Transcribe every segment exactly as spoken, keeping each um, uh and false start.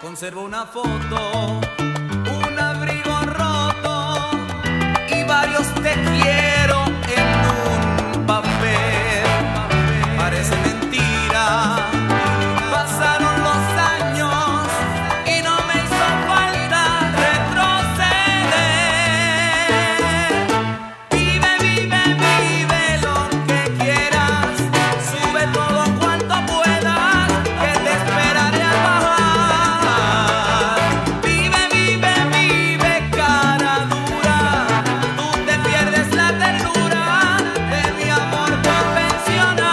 Conservo una foto, un abrigo roto y varios te quiero en un papel. Parece mentira, pasaron los años y no me hizo falta retroceder. Vive, vive, vive lo que quieras, sube todo cuanto puedas, que te esperaré al bajar. Vive, vive, vive, cara dura, tú te pierdes la ternura de mi amor convencional.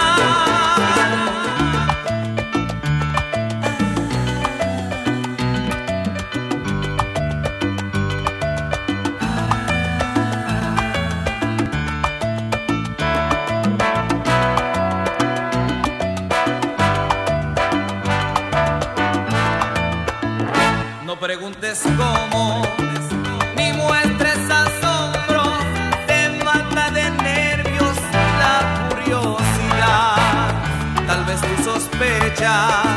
No preguntes cómo, ni muestres asombro, te mata de nervios la curiosidad. Tal vez tú sospechas